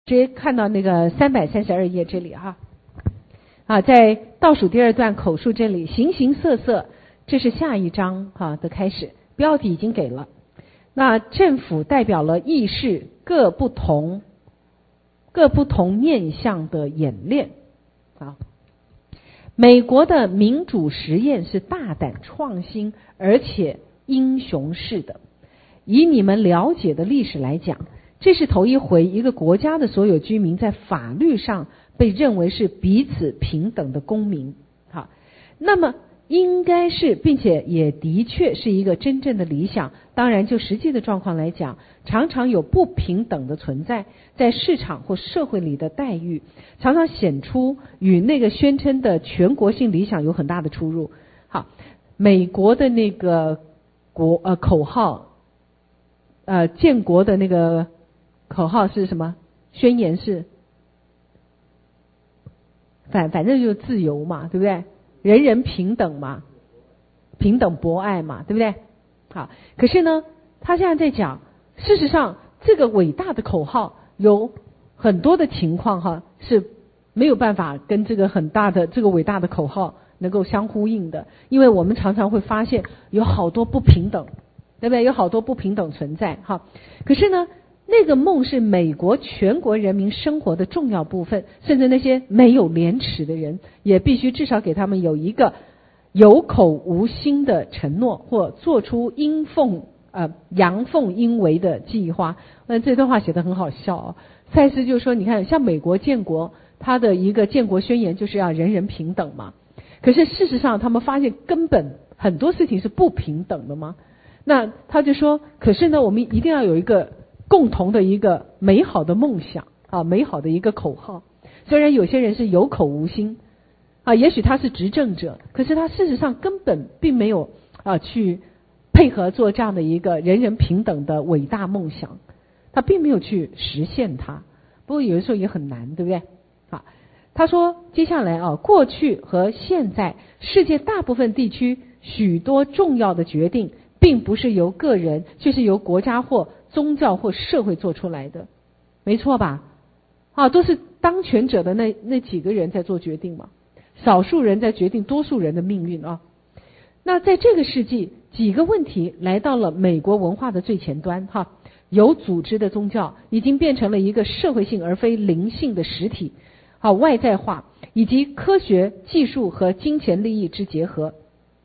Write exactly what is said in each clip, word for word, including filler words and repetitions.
直接看到那个三百三十二页这里哈，啊，在倒数第二段口述这里，形形色色，这是下一章哈的开始，标题已经给了。那政府代表了议事各不同各不同面向的演练啊。美国的民主实验是大胆创新而且英雄式的。以你们了解的历史来讲，这是头一回一个国家的所有居民在法律上被认为是彼此平等的公民。好，那么应该是并且也的确是一个真正的理想。当然就实际的状况来讲，常常有不平等的存在，在市场或社会里的待遇常常显出与那个宣称的全国性理想有很大的出入。好，美国的那个国呃口号呃建国的那个口号是什么？宣言是反反正就是自由嘛，对不对？人人平等嘛，平等博爱嘛，对不对？好，可是呢，他现在在讲，事实上这个伟大的口号有很多的情况哈是没有办法跟这个很大的这个伟大的口号能够相呼应的，因为我们常常会发现有好多不平等，对不对？有好多不平等存在哈。可是呢，那个梦是美国全国人民生活的重要部分，甚至那些没有廉耻的人也必须至少给他们有一个有口无心的承诺，或做出阴奉呃阳奉阴违的计划。那这段话写得很好笑哦。赛斯就说，你看像美国建国，他的一个建国宣言就是要人人平等嘛，可是事实上他们发现根本很多事情是不平等的嘛。那他就说，可是呢我们一定要有一个共同的一个美好的梦想啊，美好的一个口号。虽然有些人是有口无心啊，也许他是执政者，可是他事实上根本并没有啊去配合做这样的一个人人平等的伟大梦想，他并没有去实现它。不过有的时候也很难，对不对？啊，他说接下来啊，过去和现在世界大部分地区许多重要的决定并不是由个人，却是由国家或宗教或社会做出来的，没错吧？啊，都是当权者的那那几个人在做决定嘛，少数人在决定多数人的命运啊。那在这个世纪，几个问题来到了美国文化的最前端哈。有组织的宗教已经变成了一个社会性而非灵性的实体，好，外在化，以及科学技术和金钱利益之结合。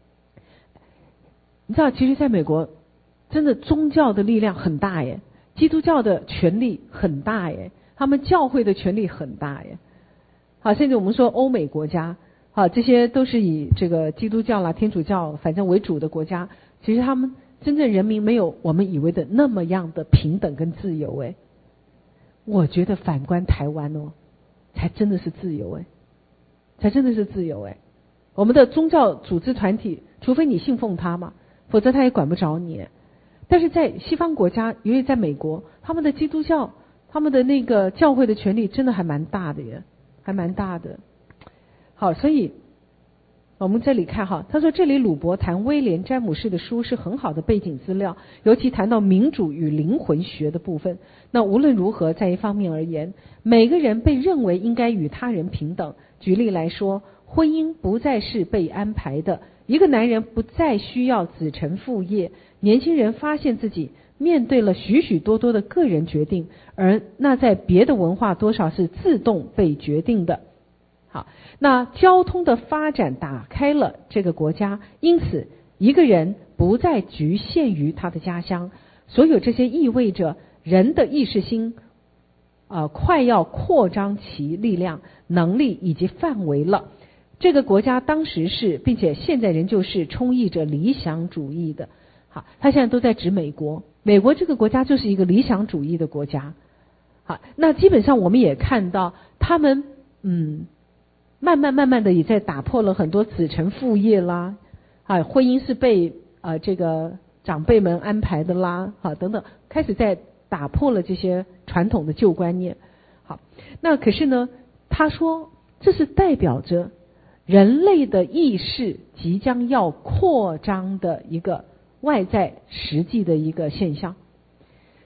你知道其实在美国真的宗教的力量很大耶，基督教的权力很大耶，他们教会的权力很大耶。好，甚至我们说欧美国家，好，这些都是以这个基督教啦、天主教反正为主的国家，其实他们真正人民没有我们以为的那么样的平等跟自由诶。我觉得反观台湾哦，才真的是自由诶，才真的是自由诶。我们的宗教组织团体，除非你信奉他嘛，否则他也管不着你。但是在西方国家，尤其在美国，他们的基督教，他们的那个教会的权力真的还蛮大的耶，还蛮大的。好，所以我们这里看哈，他说这里鲁伯谈威廉詹姆士的书是很好的背景资料，尤其谈到民主与灵魂学的部分。那无论如何，在一方面而言，每个人被认为应该与他人平等。举例来说，婚姻不再是被安排的，一个男人不再需要子承父业，年轻人发现自己面对了许许多多的个人决定，而那在别的文化多少是自动被决定的。好，那交通的发展打开了这个国家，因此一个人不再局限于他的家乡。所有这些意味着人的意识心呃，快要扩张其力量、能力以及范围了。这个国家当时是，并且现在仍旧是充溢着理想主义的。好，他现在都在指美国，美国这个国家就是一个理想主义的国家。好，那基本上我们也看到他们嗯。慢慢慢慢的也在打破了很多子承父业啦，啊，婚姻是被呃这个长辈们安排的啦，啊等等，开始在打破了这些传统的旧观念。好，那可是呢，他说这是代表着人类的意识即将要扩张的一个外在实际的一个现象。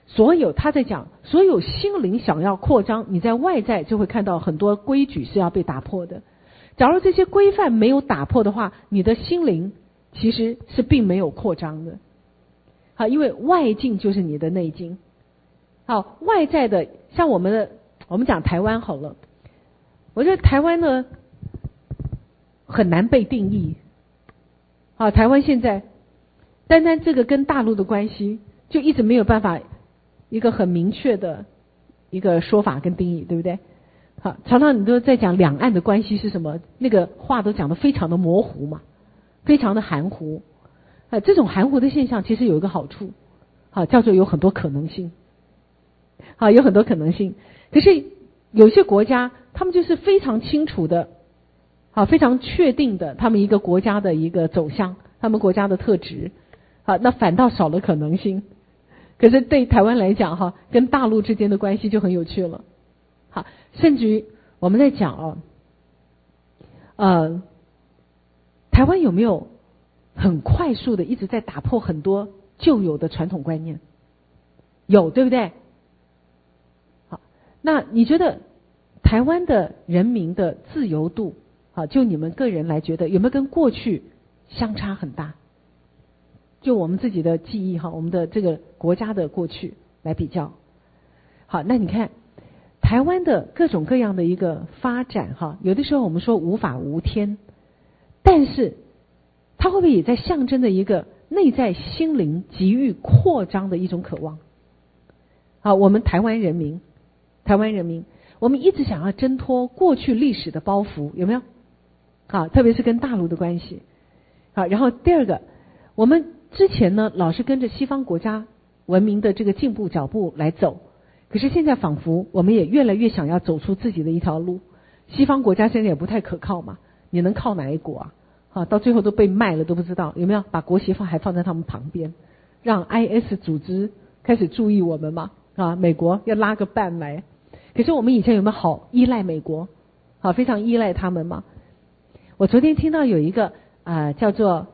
所有他在讲，所有心灵想要扩张，你在外在就会看到很多规矩是要被打破的。假如这些规范没有打破的话，你的心灵其实是并没有扩张的。好，因为外境就是你的内境。好，外在的，像我们的，我们讲台湾好了，我觉得台湾呢很难被定义。好，台湾现在单单这个跟大陆的关系，就一直没有办法一个很明确的一个说法跟定义，对不对？好，常常你都在讲两岸的关系是什么，那个话都讲得非常的模糊嘛，非常的含糊。啊，这种含糊的现象其实有一个好处，好，叫做有很多可能性。好，有很多可能性。可是有些国家，他们就是非常清楚的，好，非常确定的，他们一个国家的一个走向，他们国家的特质。好，那反倒少了可能性。可是对台湾来讲，哈，跟大陆之间的关系就很有趣了。好，甚至于我们在讲哦，呃，台湾有没有很快速的一直在打破很多旧有的传统观念？有，对不对？好，那你觉得台湾的人民的自由度，好，就你们个人来觉得有没有跟过去相差很大？就我们自己的记忆哈，我们的这个国家的过去来比较。好，那你看台湾的各种各样的一个发展哈，有的时候我们说无法无天，但是它会不会也在象征着一个内在心灵急于扩张的一种渴望？啊，我们台湾人民，台湾人民，我们一直想要挣脱过去历史的包袱，有没有？好，特别是跟大陆的关系。好，然后第二个，我们之前呢老是跟着西方国家文明的这个进步脚步来走，可是现在仿佛我们也越来越想要走出自己的一条路。西方国家现在也不太可靠嘛，你能靠哪一国啊？啊，到最后都被卖了都不知道，有没有？把国旗放还放在他们旁边，让 I S 组织开始注意我们嘛？啊，美国要拉个伴来。可是我们以前有没有好依赖美国？好，非常依赖他们嘛？我昨天听到有一个啊、呃、叫做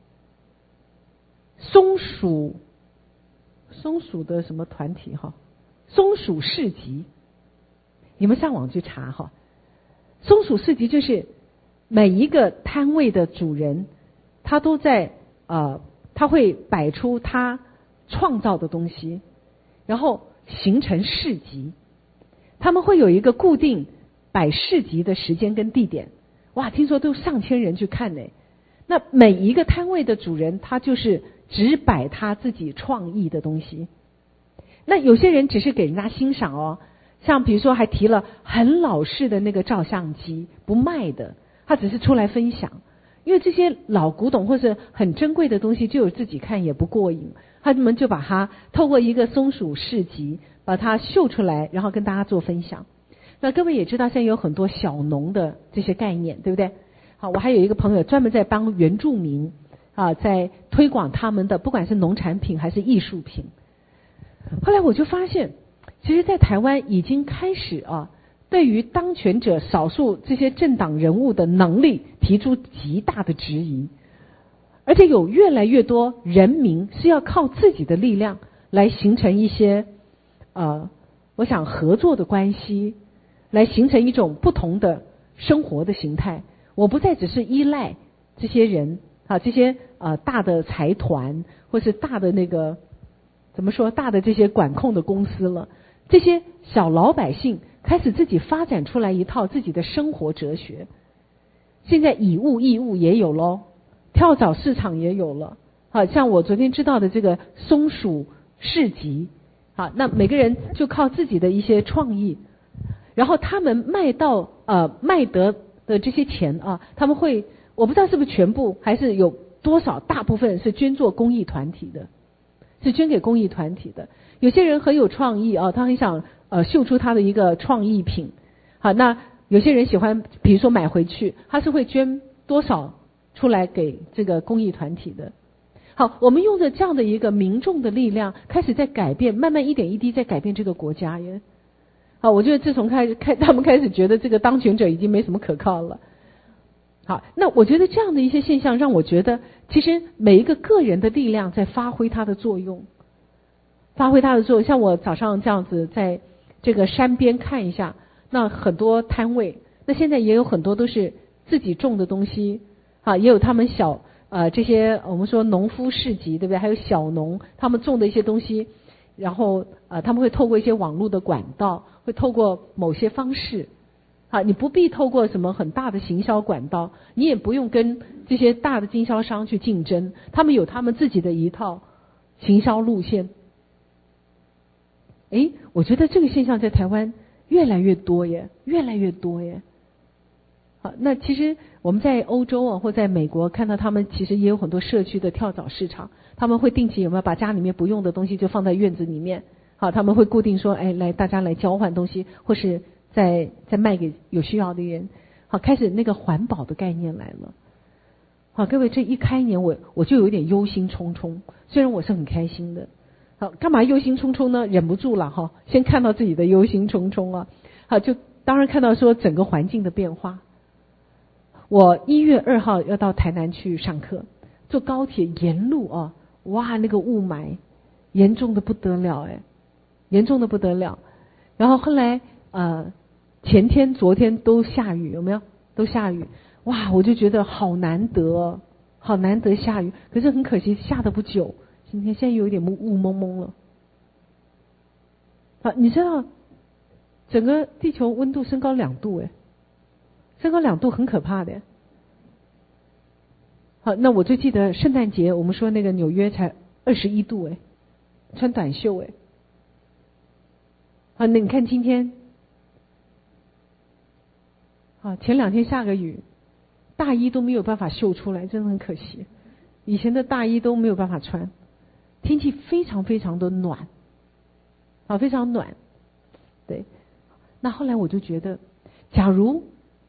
松鼠松鼠的什么团体哈，松鼠市集，你们上网去查哈。松鼠市集就是每一个摊位的主人，他都在呃，他会摆出他创造的东西，然后形成市集。他们会有一个固定摆市集的时间跟地点，哇，听说都上千人去看呢。那每一个摊位的主人，他就是只摆他自己创意的东西。那有些人只是给人家欣赏哦，像比如说还提了很老式的那个照相机，不卖的，他只是出来分享。因为这些老古董或是很珍贵的东西，就有自己看也不过瘾，他们就把它透过一个松鼠市集把它秀出来，然后跟大家做分享。那各位也知道现在有很多小农的这些概念，对不对？好，我还有一个朋友专门在帮原住民啊，在推广他们的不管是农产品还是艺术品。后来我就发现，其实在台湾已经开始啊，对于当权者少数这些政党人物的能力提出极大的质疑，而且有越来越多人民是要靠自己的力量来形成一些呃，我想合作的关系，来形成一种不同的生活的形态。我不再只是依赖这些人啊，这些呃大的财团或是大的那个怎么说大的这些管控的公司了，这些小老百姓开始自己发展出来一套自己的生活哲学。现在以物易物也有咯，跳蚤市场也有了。好，像我昨天知道的这个松鼠市集，好，那每个人就靠自己的一些创意，然后他们卖到呃卖得的这些钱啊，他们会我不知道是不是全部还是有多少大部分是捐做公益团体的，是捐给公益团体的。有些人很有创意啊，他很想呃秀出他的一个创意品。好，那有些人喜欢比如说买回去，他是会捐多少出来给这个公益团体的。好，我们用着这样的一个民众的力量开始在改变，慢慢一点一滴在改变这个国家耶。好，我觉得自从开始开他们开始觉得这个当权者已经没什么可靠了。好，那我觉得这样的一些现象让我觉得其实每一个个人的力量在发挥它的作用。 发挥它的作用。像我早上这样子在这个山边看一下，那很多摊位，那现在也有很多都是自己种的东西啊，也有他们小呃这些我们说农夫市集，对不对？还有小农他们种的一些东西，然后呃他们会透过一些网络的管道，会透过某些方式啊，你不必透过什么很大的行销管道，你也不用跟这些大的经销商去竞争，他们有他们自己的一套行销路线。诶，我觉得这个现象在台湾越来越多耶，越来越多耶。好，那其实我们在欧洲啊，或在美国看到他们其实也有很多社区的跳蚤市场，他们会定期有没有把家里面不用的东西就放在院子里面，好，他们会固定说，哎，来大家来交换东西，或是再再卖给有需要的人。好，开始那个环保的概念来了。好，各位，这一开年我我就有点忧心忡忡，虽然我是很开心的。好，干嘛忧心忡忡呢？忍不住了哈，先看到自己的忧心忡忡啊。好，就当然看到说整个环境的变化。我一月二号要到台南去上课，坐高铁沿路啊，哇，那个雾霾严重的不得了哎，严重的不得了。然后后来呃前天昨天都下雨，有没有？都下雨，哇，我就觉得好难得，好难得下雨。可是很可惜下得不久，今天现在有一点雾蒙蒙了。啊，你知道整个地球温度升高两度哎，升高两度很可怕的。好，那我就记得圣诞节我们说那个纽约才二十一度哎，穿短袖哎。啊，那你看今天，啊，前两天下个雨，大衣都没有办法秀出来，真的很可惜。以前的大衣都没有办法穿，天气非常非常的暖，啊，非常暖。对，那后来我就觉得，假如，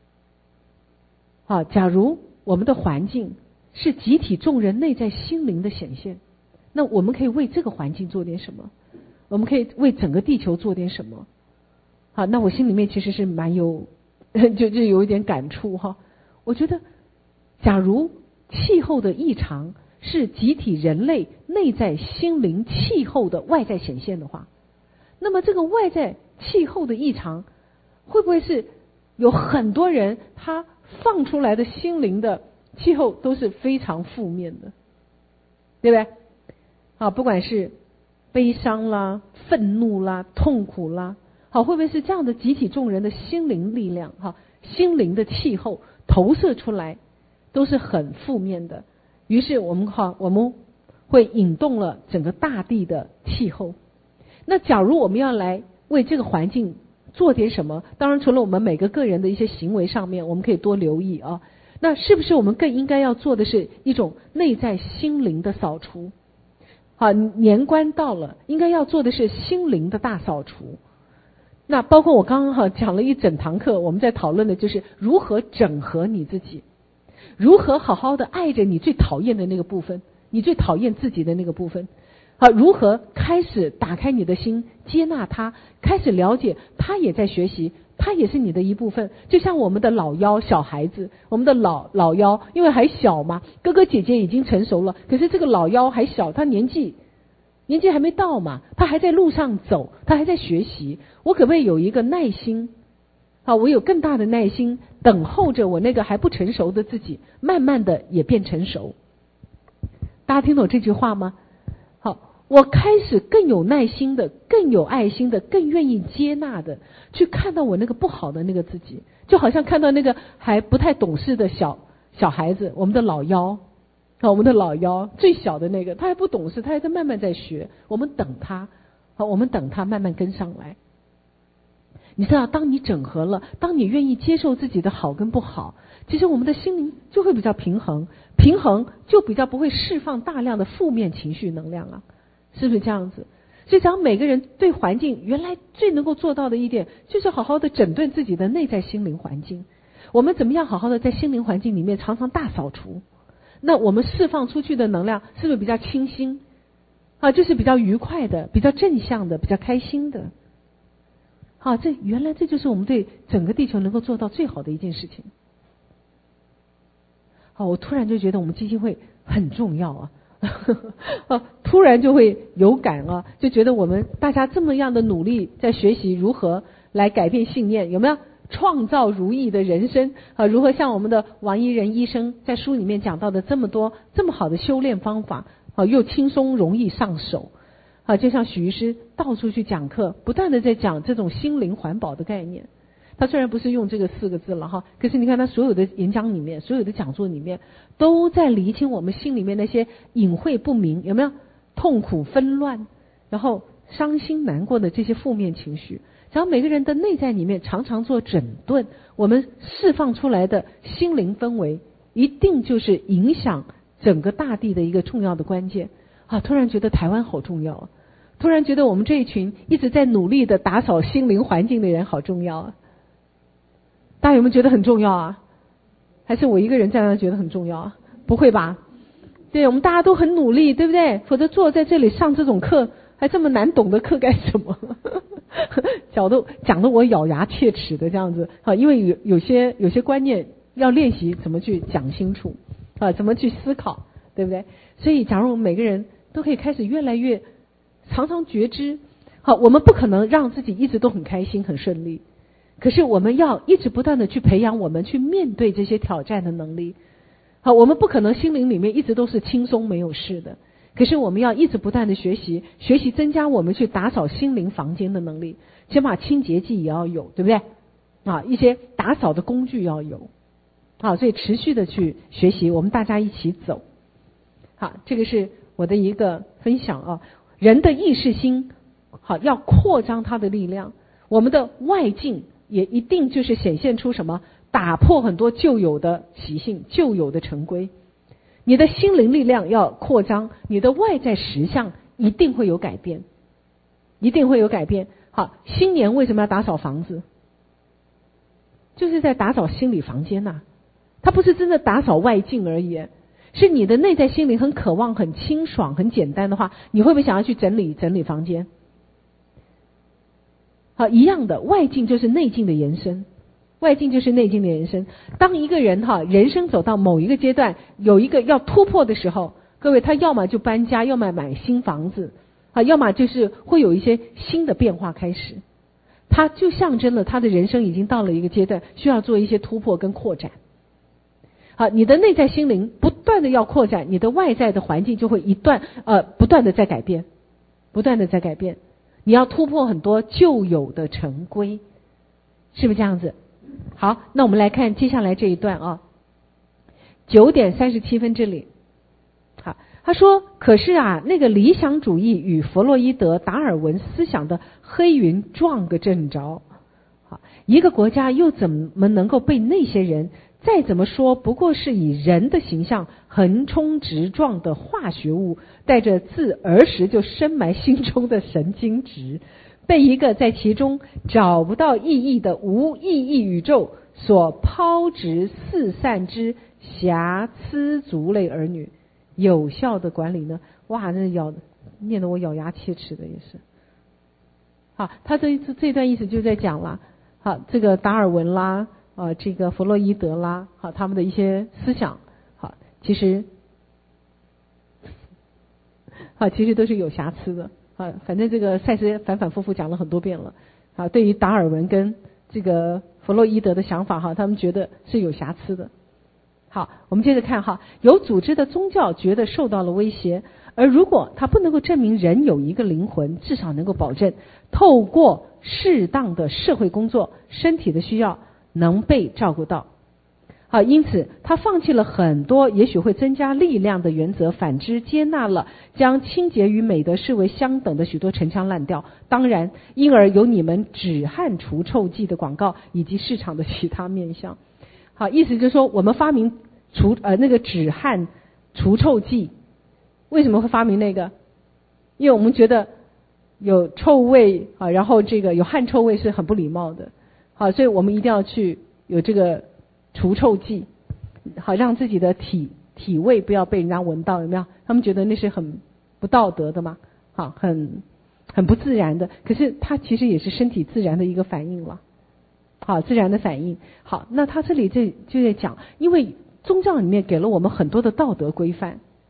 啊，假如我们的环境是集体众人内在心灵的显现，那我们可以为这个环境做点什么？我们可以为整个地球做点什么？好，那我心里面其实是蛮有，就就有一点感触哈。我觉得，假如气候的异常是集体人类内在心灵气候的外在显现的话，那么这个外在气候的异常，会不会是有很多人他放出来的心灵的气候都是非常负面的，对不对？啊，不管是悲伤啦、愤怒啦、痛苦啦，好，会不会是这样的集体众人的心灵力量，哈，心灵的气候投射出来都是很负面的？于是我们哈，我们会引动了整个大地的气候。那假如我们要来为这个环境做点什么，当然除了我们每个个人的一些行为上面，我们可以多留意啊。那是不是我们更应该要做的是一种内在心灵的扫除？好，年关到了，应该要做的是心灵的大扫除。那包括我刚刚哈讲了一整堂课，我们在讨论的就是如何整合你自己，如何好好的爱着你最讨厌的那个部分，你最讨厌自己的那个部分。好，如何开始打开你的心，接纳他，开始了解他也在学习，他也是你的一部分。就像我们的老幺小孩子，我们的老老幺因为还小嘛，哥哥姐姐已经成熟了，可是这个老幺还小，他年纪年纪还没到嘛，他还在路上走，他还在学习。我可不可以有一个耐心？好，我有更大的耐心，等候着我那个还不成熟的自己，慢慢的也变成熟。大家听懂这句话吗？好，我开始更有耐心的，更有爱心的，更愿意接纳的去看到我那个不好的那个自己，就好像看到那个还不太懂事的小小孩子，我们的老幺啊，我们的老幺最小的那个，他还不懂事，他还在慢慢在学，我们等他，好，我们等他慢慢跟上来。你知道，当你整合了，当你愿意接受自己的好跟不好，其实我们的心灵就会比较平衡，平衡就比较不会释放大量的负面情绪能量啊，是不是这样子？所以讲每个人对环境原来最能够做到的一点，就是好好的整顿自己的内在心灵环境。我们怎么样好好的在心灵环境里面常常大扫除？那我们释放出去的能量是不是比较清新啊？就是比较愉快的，比较正向的，比较开心的。好，这原来这就是我们对整个地球能够做到最好的一件事情。好，我突然就觉得我们基金会很重要啊！啊，突突然就会有感啊，就觉得我们大家这么样的努力在学习如何来改变信念，有没有创造如意的人生啊？如何像我们的王一仁医生在书里面讲到的这么多这么好的修炼方法啊，又轻松容易上手啊，就像许医师到处去讲课，不断的在讲这种心灵环保的概念。他虽然不是用这个四个字了哈，可是你看他所有的演讲里面，所有的讲座里面，都在厘清我们心里面那些隐晦不明，有没有痛苦纷乱，然后伤心难过的这些负面情绪，只要每个人的内在里面常常做整顿，我们释放出来的心灵氛围，一定就是影响整个大地的一个重要的关键啊！突然觉得台湾好重要啊，突然觉得我们这一群一直在努力的打扫心灵环境的人好重要啊！大家有没有觉得很重要啊？还是我一个人在那觉得很重要啊？不会吧？对，我们大家都很努力，对不对？否则坐在这里上这种课，还这么难懂的课干什么？讲的讲的我咬牙切齿的这样子啊，因为有有些有些观念要练习怎么去讲清楚啊，怎么去思考，对不对？所以，假如我们每个人都可以开始越来越常常觉知，好，我们不可能让自己一直都很开心很顺利。可是我们要一直不断的去培养我们去面对这些挑战的能力。好，我们不可能心灵里面一直都是轻松没有事的。可是我们要一直不断的学习，学习增加我们去打扫心灵房间的能力。起码清洁剂也要有，对不对？啊，一些打扫的工具要有。好，所以持续的去学习，我们大家一起走。好，这个是我的一个分享啊。人的意识心，好，要扩张它的力量。我们的外境也一定就是显现出什么？打破很多旧有的习性、旧有的成规。你的心灵力量要扩张，你的外在实相一定会有改变，一定会有改变。好，新年为什么要打扫房子？就是在打扫心理房间呐、啊，它不是真的打扫外境而已，是你的内在心灵很渴望、很清爽、很简单的话，你会不会想要去整理整理房间？好，一样的，外境就是内境的延伸，外境就是内境的延伸。当一个人哈人生走到某一个阶段，有一个要突破的时候，各位他要么就搬家，要么买新房子，啊，要么就是会有一些新的变化开始。他就象征了他的人生已经到了一个阶段，需要做一些突破跟扩展。好，你的内在心灵不断的要扩展，你的外在的环境就会一段呃不断的在改变，不断的在改变。你要突破很多旧有的成规，是不是这样子？好，那我们来看接下来这一段啊，九点三十七分这里。好，他说，可是啊，那个理想主义与弗洛伊德、达尔文思想的黑云撞个正着。好，一个国家又怎么能够被那些人再怎么说不过是以人的形象横冲直撞的化学物，带着自儿时就深埋心中的神经质，被一个在其中找不到意义的无意义宇宙所抛掷四散之瑕疵族类儿女有效的管理呢？哇，那咬念得我咬牙切齿的也是。好，他这这段意思就在讲了，好，这个达尔文啦，啊，这个弗洛伊德啦，好，他们的一些思想，好，其实，好，其实都是有瑕疵的，啊，反正这个赛斯反反复复讲了很多遍了，啊，对于达尔文跟这个弗洛伊德的想法，哈，他们觉得是有瑕疵的。好，我们接着看哈，有组织的宗教觉得受到了威胁，而如果它不能够证明人有一个灵魂，至少能够保证透过适当的社会工作，身体的需要能被照顾到。好，因此他放弃了很多也许会增加力量的原则，反之接纳了将清洁与美德视为相等的许多陈腔滥调。当然，因而有你们止汗除臭剂的广告以及市场的其他面向。好，意思就是说，我们发明除呃那个止汗除臭剂，为什么会发明那个？因为我们觉得有臭味啊，然后这个有汗臭味是很不礼貌的。好，所以我们一定要去有这个除臭剂，好让自己的体体味不要被人家闻到，有没有？他们觉得那是很不道德的嘛，好，很很不自然的。可是它其实也是身体自然的一个反应了。好，自然的反应。好，那他这里这就在讲，因为宗教里面给了我们很多的道德规范，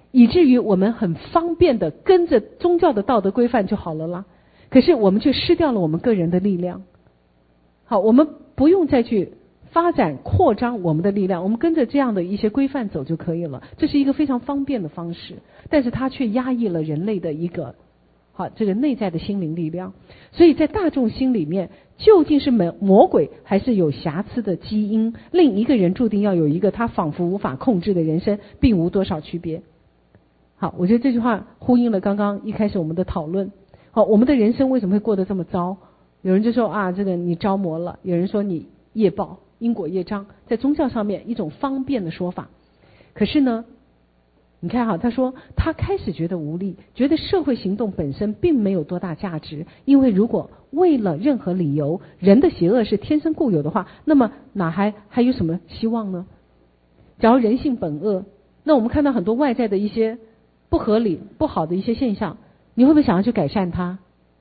以至于我们很方便的跟着宗教的道德规范就好了啦。可是我们却失掉了我们个人的力量。好，我们不用再去发展扩张我们的力量，我们跟着这样的一些规范走就可以了，这是一个非常方便的方式，但是它却压抑了人类的一个好这个内在的心灵力量。所以在大众心里面，究竟是魔魔鬼还是有瑕疵的基因，令一个人注定要有一个他仿佛无法控制的人生，并无多少区别。好，我觉得这句话呼应了刚刚一开始我们的讨论。好，我们的人生为什么会过得这么糟？有人就说啊，这个你着魔了，有人说你业报，因果业障，在宗教上面一种方便的说法。可是呢，你看哈，他说他开始觉得无力，觉得社会行动本身并没有多大价值，因为如果为了任何理由，人的邪恶是天生固有的话，那么哪还还有什么希望呢？假如人性本恶，那我们看到很多外在的一些不合理、不好的一些现象，你会不会想要去改善它？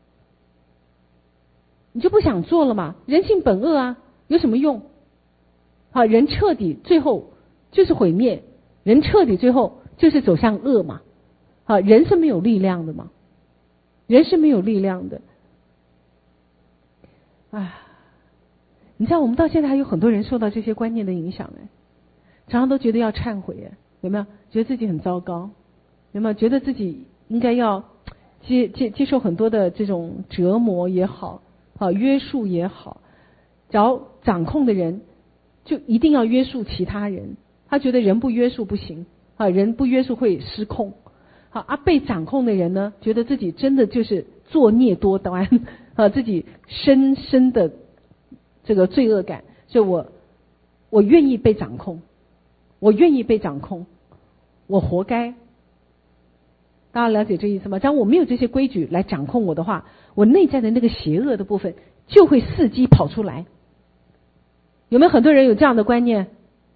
你就不想做了嘛？人性本恶啊，有什么用？好，人彻底最后就是毁灭，人彻底最后就是走向恶嘛。好，人是没有力量的嘛，人是没有力量的。唉，你知道我们到现在还有很多人受到这些观念的影响，哎，常常都觉得要忏悔，哎，有没有？觉得自己很糟糕，有没有？觉得自己应该要接接接受很多的这种折磨也好。啊，约束也好，只要掌控的人就一定要约束其他人，他觉得人不约束不行啊，人不约束会失控。好啊，被掌控的人呢，觉得自己真的就是作孽多端啊，自己深深的这个罪恶感，所以我我愿意被掌控，我愿意被掌控，我活该。大家了解这意思吗？假如我没有这些规矩来掌控我的话，我内在的那个邪恶的部分就会伺机跑出来。有没有很多人有这样的观念？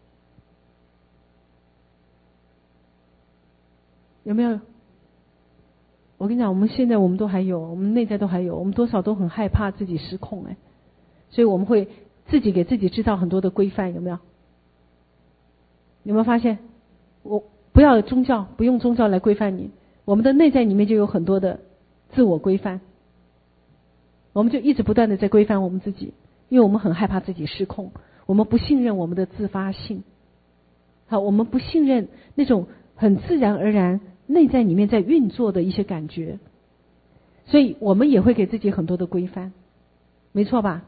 有没有？我跟你讲，我们现在我们都还有，我们内在都还有，我们多少都很害怕自己失控，哎，所以我们会自己给自己制造很多的规范，有没有？有没有发现？我不要宗教，不用宗教来规范你。我们的内在里面就有很多的自我规范，我们就一直不断的在规范我们自己，因为我们很害怕自己失控，我们不信任我们的自发性，好，我们不信任那种很自然而然内在里面在运作的一些感觉，所以我们也会给自己很多的规范，没错吧？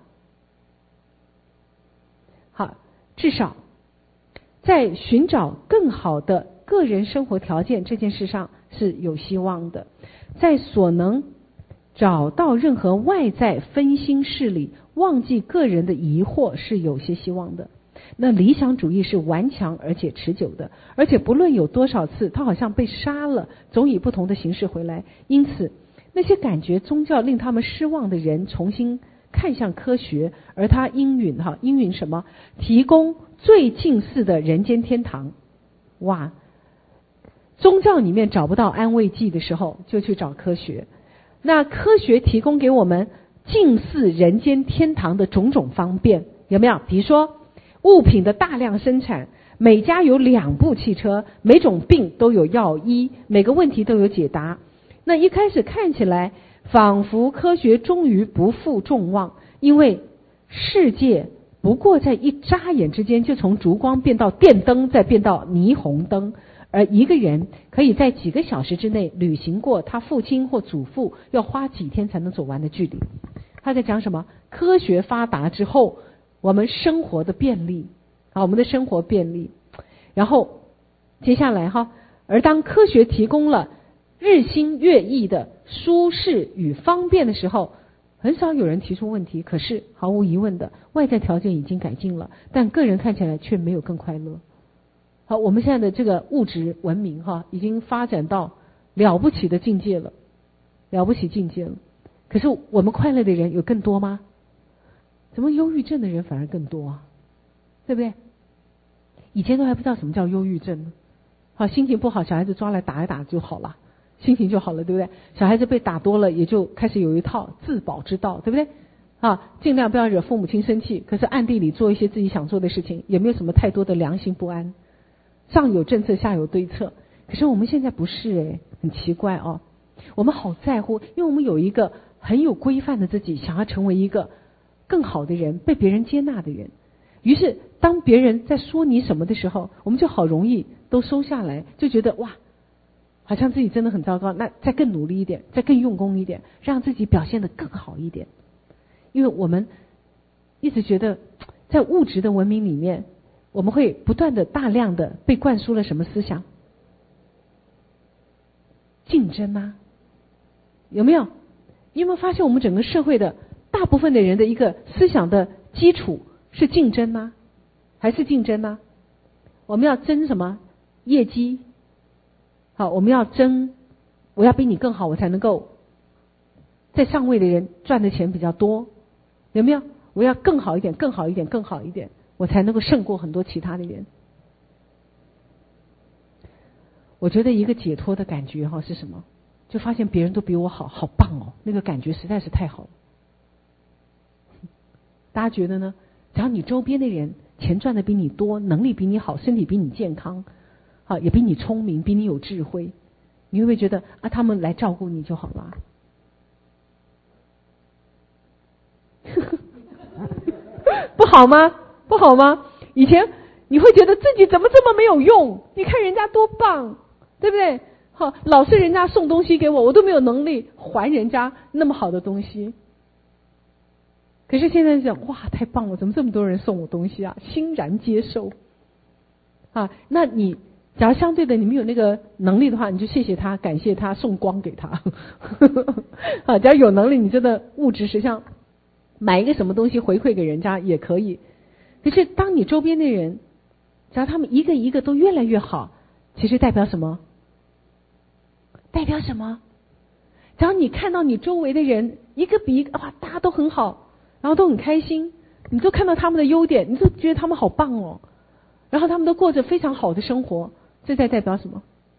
好，至少在寻找更好的个人生活条件这件事上是有希望的，在所能找到任何外在分心事里忘记个人的疑惑是有些希望的。那理想主义是顽强而且持久的，而且不论有多少次他好像被杀了，总以不同的形式回来。因此那些感觉宗教令他们失望的人重新看向科学，而他应允哈应允什么？提供最近似的人间天堂。哇，宗教里面找不到安慰剂的时候，就去找科学。那科学提供给我们近似人间天堂的种种方便，有没有？比如说物品的大量生产，每家有两部汽车，每种病都有药医，每个问题都有解答。那一开始看起来仿佛科学终于不负众望，因为世界不过在一眨眼之间就从烛光变到电灯，再变到霓虹灯，而一个人可以在几个小时之内旅行过他父亲或祖父要花几天才能走完的距离。他在讲什么？科学发达之后我们生活的便利啊，我们的生活便利。然后接下来哈，而当科学提供了日新月异的舒适与方便的时候，很少有人提出问题。可是毫无疑问的，外在条件已经改进了，但个人看起来却没有更快乐。好，我们现在的这个物质文明哈，已经发展到了不起的境界了，了不起境界了。可是我们快乐的人有更多吗？怎么忧郁症的人反而更多啊？对不对？以前都还不知道什么叫忧郁症呢。好，心情不好，小孩子抓来打一打就好了，心情就好了，对不对？小孩子被打多了，也就开始有一套自保之道，对不对？啊，尽量不要惹父母亲生气，可是暗地里做一些自己想做的事情，也没有什么太多的良心不安。上有政策，下有对策。 可是我们现在不是诶，很奇怪哦。我们好在乎，因为我们有一个很有规范的自己，想要成为一个更好的人，被别人接纳的人。于是当别人在说你什么的时候，我们就好容易都收下来，就觉得哇，好像自己真的很糟糕，那再更努力一点，再更用功一点，让自己表现得更好一点。因为我们一直觉得在物质的文明里面，我们会不断的大量的被灌输了什么思想？竞争啊，有没有？你有没有发现我们整个社会的大部分的人的一个思想的基础是竞争吗？还是竞争呢？我们要争什么？业绩。好，我们要争，我要比你更好，我才能够在上位的人赚的钱比较多，有没有？我要更好一点，更好一点，更好一点，我才能够胜过很多其他的人。我觉得一个解脱的感觉哈是什么？就发现别人都比我好，好棒哦，那个感觉实在是太好了。大家觉得呢？只要你周边的人钱赚的比你多，能力比你好，身体比你健康，好也比你聪明，比你有智慧，你会不会觉得啊，他们来照顾你就好了？不好吗？不好吗？以前你会觉得自己怎么这么没有用？你看人家多棒，对不对？好，老是人家送东西给我，我都没有能力还人家那么好的东西。可是现在想，哇，太棒了！怎么这么多人送我东西啊？欣然接受啊！那你假如相对的你没有那个能力的话，你就谢谢他，感谢他，送光给他。啊，假如有能力，你真的物质实上买一个什么东西回馈给人家也可以。可是当你周边的人，只要他们一个一个都越来越好，其实代表什么？代表什么？只要你看到你周围的人一个比一个，哇，大家都很好。然后都很开心，你都看到他们的优点，你都觉得他们好棒哦，然后他们都过着非常好的生活，这在代表什么？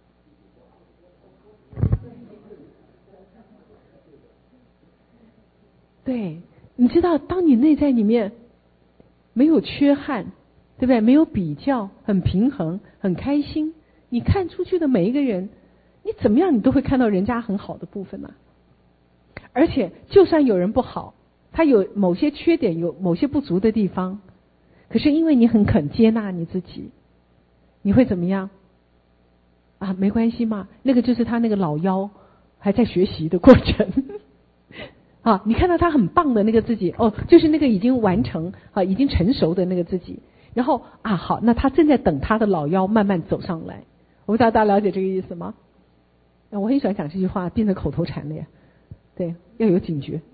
对，你知道当你内在里面没有缺憾，对不对？没有比较，很平衡，很开心，你看出去的每一个人，你怎么样你都会看到人家很好的部分啊。而且就算有人不好，他有某些缺点，有某些不足的地方，可是因为你很肯接纳你自己，你会怎么样？啊，没关系嘛，那个就是他那个老幺还在学习的过程。啊，你看到他很棒的那个自己，哦，就是那个已经完成啊，已经成熟的那个自己。然后啊，好，那他正在等他的老幺慢慢走上来。我不知道大家了解这个意思吗？我很喜欢讲这句话，变成口头禅了呀。对，要有警觉。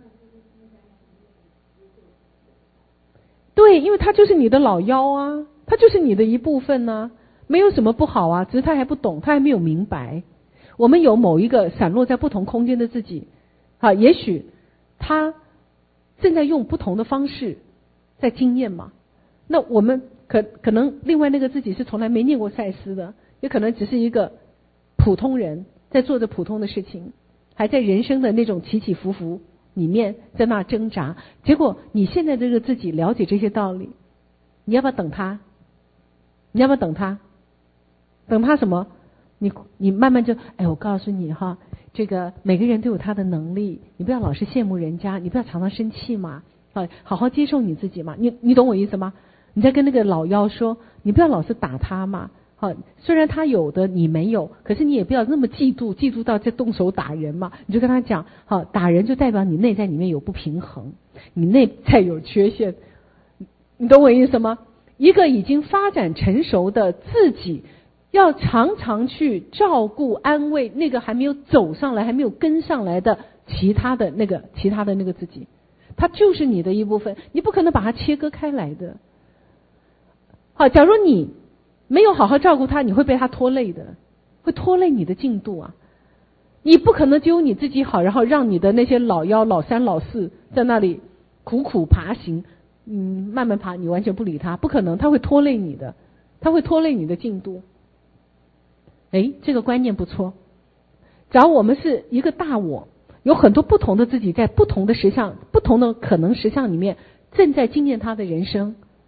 对，因为他就是你的老幺啊，他就是你的一部分呢、啊，没有什么不好啊，只是他还不懂，他还没有明白。我们有某一个散落在不同空间的自己，啊，也许他正在用不同的方式在经验嘛。那我们可可能另外那个自己是从来没念过赛斯的，也可能只是一个普通人在做着普通的事情，还在人生的那种起起伏伏里面在那挣扎。结果你现在这个自己了解这些道理，你要不要等他？你要不要等他？等他什么？你你慢慢就，哎，我告诉你哈，这个每个人都有他的能力，你不要老是羡慕人家，你不要常常生气嘛，啊，好好接受你自己嘛。你你懂我意思吗？你在跟那个老妖说，你不要老是打他嘛。好，虽然他有的你没有，可是你也不要那么嫉妒，嫉妒到再动手打人嘛。你就跟他讲，好，打人就代表你内在里面有不平衡，你内在有缺陷，你懂我意思吗？一个已经发展成熟的自己，要常常去照顾安慰那个还没有走上来还没有跟上来的其他的那个其他的那个自己，他就是你的一部分，你不可能把它切割开来的。好，假如你没有好好照顾他，你会被他拖累的，会拖累你的进度啊。你不可能只有你自己好，然后让你的那些老幺老三老四在那里苦苦爬行，嗯，慢慢爬，你完全不理他，不可能，他会拖累你的，他会拖累你的进度。哎，这个观念不错。假如我们是一个大我，有很多不同的自己在不同的实相、不同的可能实相里面正在经验他的人生，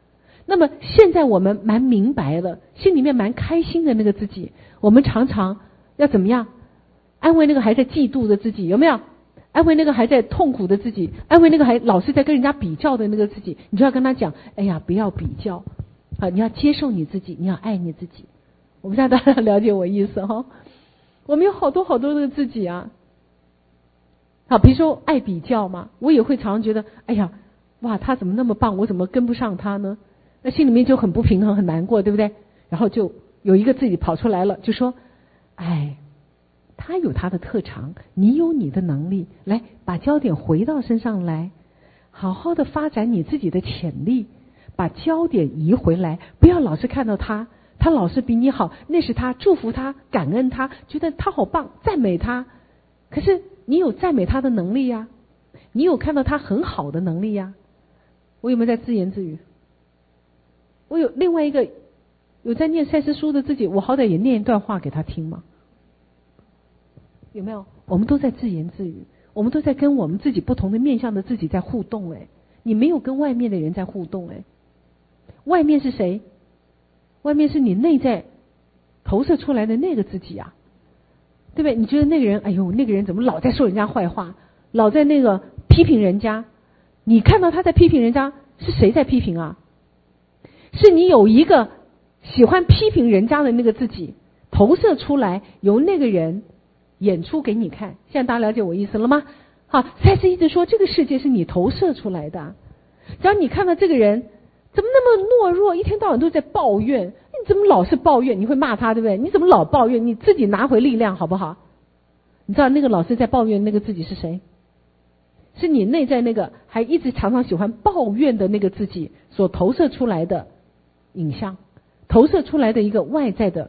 那么现在我们蛮明白了，心里面蛮开心的那个自己，我们常常要怎么样安慰那个还在嫉妒的自己，有没有？安慰那个还在痛苦的自己，安慰那个还老是在跟人家比较的那个自己，你就要跟他讲，哎呀，不要比较啊，你要接受你自己，你要爱你自己。我不知道大家了解我意思哈？我们有好多好多的自己啊。好，比如说爱比较嘛，我也会常常觉得，哎呀，哇，他怎么那么棒，我怎么跟不上他呢？那心里面就很不平衡，很难过，对不对？然后就有一个自己跑出来了，就说，哎，他有他的特长，你有你的能力，来把焦点回到身上来，好好的发展你自己的潜力，把焦点移回来，不要老是看到他，他老是比你好，那是他，祝福他，感恩他，觉得他好棒，赞美他。可是你有赞美他的能力呀，你有看到他很好的能力呀。我有没有在自言自语？我有另外一个有在念赛斯书的自己，我好歹也念一段话给他听嘛。有没有？我们都在自言自语，我们都在跟我们自己不同的面向的自己在互动。哎，你没有跟外面的人在互动。哎，外面是谁？外面是你内在投射出来的那个自己啊，对不对？你觉得那个人，哎呦，那个人怎么老在说人家坏话，老在那个批评人家？你看到他在批评人家，是谁在批评啊？是你有一个喜欢批评人家的那个自己投射出来，由那个人演出给你看。现在大家了解我意思了吗？好，赛斯一直说这个世界是你投射出来的。只要你看到这个人怎么那么懦弱，一天到晚都在抱怨，你怎么老是抱怨？你会骂他，对不对？你怎么老抱怨？你自己拿回力量好不好？你知道那个老是在抱怨那个自己是谁？是你内在那个还一直常常喜欢抱怨的那个自己所投射出来的影像，投射出来的一个外在的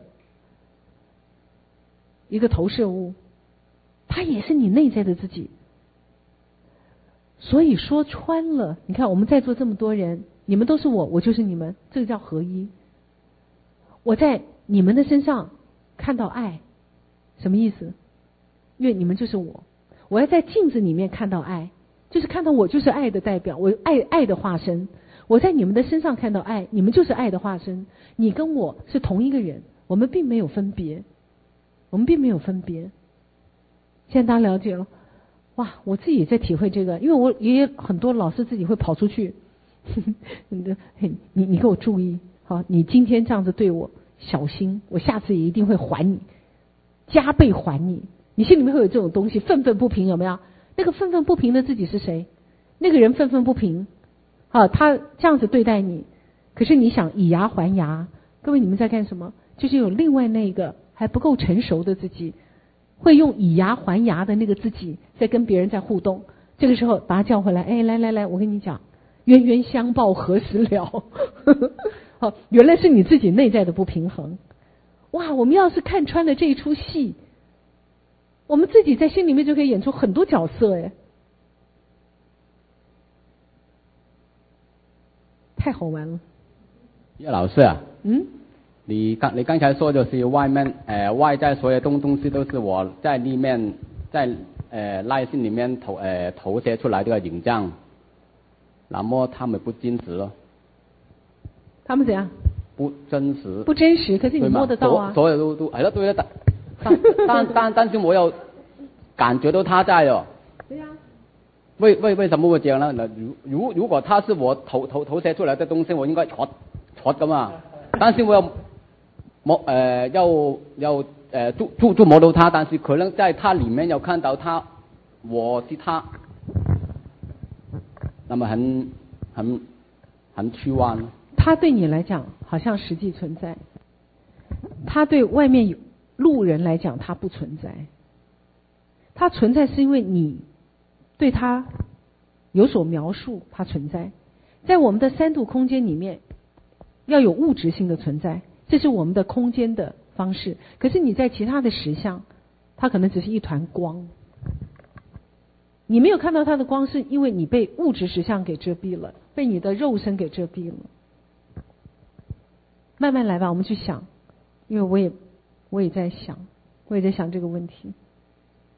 一个投射物，它也是你内在的自己。所以说穿了，你看我们在座这么多人，你们都是我，我就是你们，这个叫合一。我在你们的身上看到爱，什么意思？因为你们就是我，我要在镜子里面看到爱，就是看到我就是爱的代表，我爱爱的化身。我在你们的身上看到爱，你们就是爱的化身。你跟我是同一个人，我们并没有分别，我们并没有分别。现在大家了解了？哇，我自己也在体会这个，因为我也有很多老师自己会跑出去，呵呵你你给我注意，好，你今天这样子对我，小心，我下次也一定会还你，加倍还你。你心里面会有这种东西，愤愤不平，有没有？那个愤愤不平的自己是谁？那个人愤愤不平，啊，他这样子对待你，可是你想以牙还牙，各位你们在干什么？就是有另外那个还不够成熟的自己，会用以牙还牙的那个自己在跟别人在互动。这个时候把他叫回来，哎，来来来，我跟你讲，冤冤相报何时了？好，原来是你自己内在的不平衡。哇，我们要是看穿了这一出戏，我们自己在心里面就可以演出很多角色。哎，太好玩了。 叶老师啊， 嗯， 你刚你刚才说的是外面呃外在所有东东西都是我在里面在呃内心里面投呃投射出来的影像，那么他们不真实了。 他们怎样？ 不真实。不真实，可是你摸得到啊。 所有都都係咯，對啦，但但但但是我有感覺到他在哦。 對呀。 為為為什麼會這樣呢？如如如果他是我投投投射出來的東西，我應該戳戳噶嘛。但是我又摸呃又又呃觸觸觸摸到他，但是可能在他裡面又看到他，我是他，那麼很很很曲彎。 他對你來講好像實際存在，他對外面路人來講他不存在。他存在是因為你對他有所描述，他存在。在我們的三度空間裡面要有物質性的存在，這是我們的空間的方式。可是你在其他的實相，它可能只是一團光，你沒有看到它的光，是因為你被物質實相給遮蔽了，被你的肉身給遮蔽了。慢慢來吧，我們去想，因為我也我也在想，我也在想這個問題。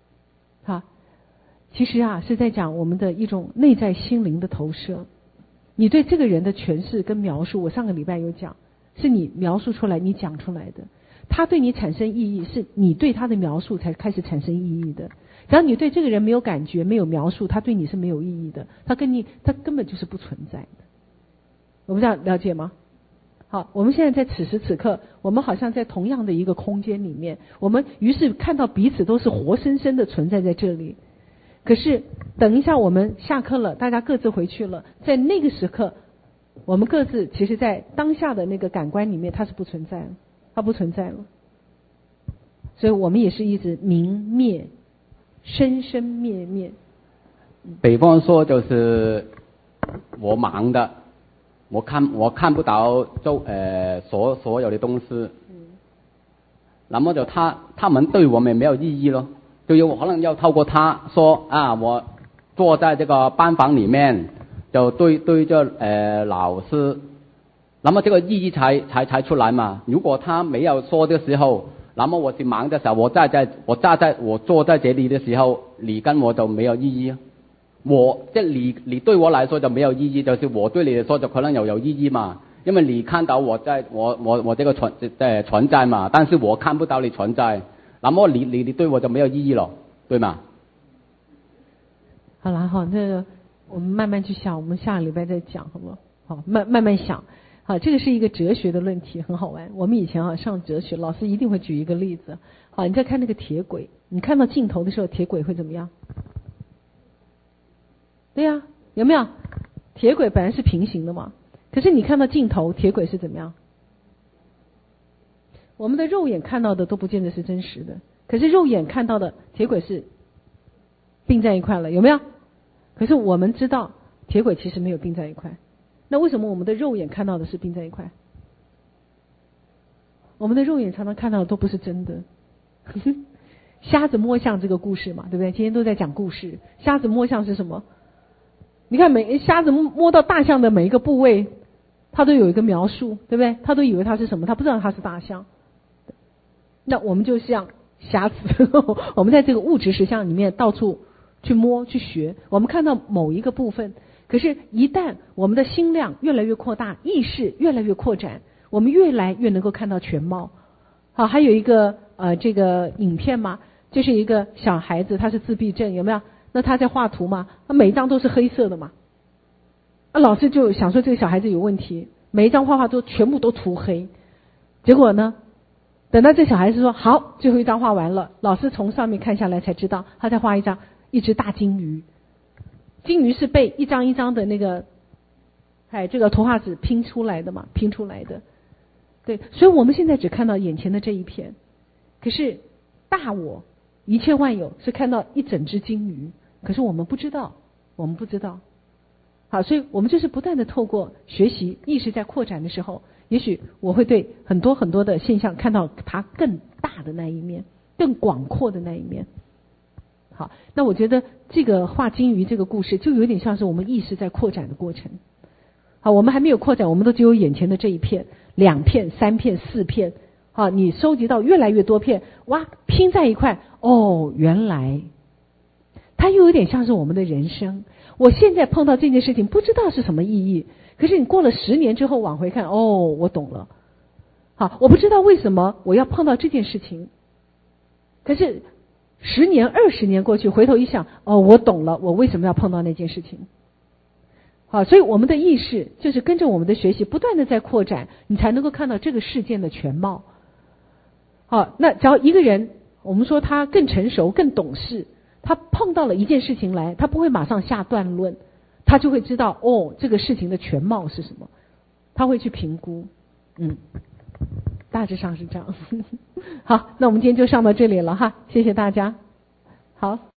好，其實啊是在講我們的一種內在心靈的投射。 你对这个人的诠释跟描述，我上个礼拜有讲，是你描述出来，你讲出来的。他对你产生意义，是你对他的描述才开始产生意义的。只要你对这个人没有感觉，没有描述，他对你是没有意义的，他跟你他根本就是不存在的。我不知道了解吗？好，我们现在在此时此刻，我们好像在同样的一个空间里面，我们于是看到彼此都是活生生的存在在这里。可是等一下我们下课了，大家各自回去了，在那个时刻，我们各自其实在当下的那个感官里面，它是不存在了，它不存在了。所以我们也是一直明灭，生生灭灭。 比方说就是我忙的，我看我看不到周呃所所有的东西，嗯，那么就他他们对我们没有意义咯。就有可能要透过他说啊，我坐在这个班房里面，就对对着呃老师，那么这个意义才才才出来嘛。如果他没有说的时候，那么我是忙的时候，我站在我站在我坐在这里的时候，你跟我就没有意义。我即你你对我来说就没有意义，就是我对你来说就可能有有意义嘛，因为你看到我在我我我这个存呃存在嘛，但是我看不到你存在，那么你你你对我就没有意义了，对吗？ 好了，好，这个我们慢慢去想，我们下个礼拜再讲，好不好？好，慢慢慢想。好，这个是一个哲学的论题，很好玩。我们以前啊上哲学，老师一定会举一个例子。好，你再看那个铁轨，你看到尽头的时候，铁轨会怎么样？对呀、啊，有没有？铁轨本来是平行的嘛，可是你看到尽头，铁轨是怎么样？我们的肉眼看到的都不见得是真实的，可是肉眼看到的铁轨是并在一块了，有没有？可是我们知道铁轨其实没有并在一块，那为什么我们的肉眼看到的是并在一块？我们的肉眼常常看到的都不是真的。瞎子摸象这个故事嘛，对不对？今天都在讲故事。瞎子摸象是什么？你看每瞎子摸到大象的每一个部位，他都有一个描述，对不对？他都以为它是什么，他不知道它是大象。那我们就像瞎子，我们在这个物质实相里面到处去摸去学，我们看到某一个部分，可是一旦我们的心量越来越扩大，意识越来越扩展，我们越来越能够看到全貌。好，还有一个呃这个影片嘛，就是一个小孩子，他是自闭症，有没有？那他在画图嘛，他每一张都是黑色的嘛，啊，老师就想说这个小孩子有问题，每一张画画都全部都涂黑。结果呢，等到这小孩子说好，最后一张画完了，老师从上面看下来才知道他在画一张一只大金鱼，金鱼是被一张一张的那个哎这个图画纸拼出来的嘛，拼出来的。对，所以我们现在只看到眼前的这一片，可是大我一切万有是看到一整只金鱼，可是我们不知道，我们不知道。好，所以我们就是不断的透过学习，意识在扩展的时候，也许我会对很多很多的现象看到它更大的那一面，更广阔的那一面。好，那我觉得这个画金鱼这个故事就有点像是我们意识在扩展的过程。好，我们还没有扩展，我们都只有眼前的这一片、两片、三片、四片。好，你收集到越来越多片，哇，拼在一块，哦，原来它又有点像是我们的人生。我现在碰到这件事情不知道是什么意义，可是你过了十年之后往回看，哦，我懂了。好，我不知道为什么我要碰到这件事情，可是十年二十年过去，回头一想，哦，我懂了，我为什么要碰到那件事情。好，所以我们的意识就是跟着我们的学习不断的在扩展，你才能够看到这个事件的全貌。好，那只要一个人，我们说他更成熟更懂事，他碰到了一件事情来，他不会马上下断论，他就会知道哦，这个事情的全貌是什么，他会去评估。嗯，大致上是这样。好，那我们今天就上到这里了哈，谢谢大家。好。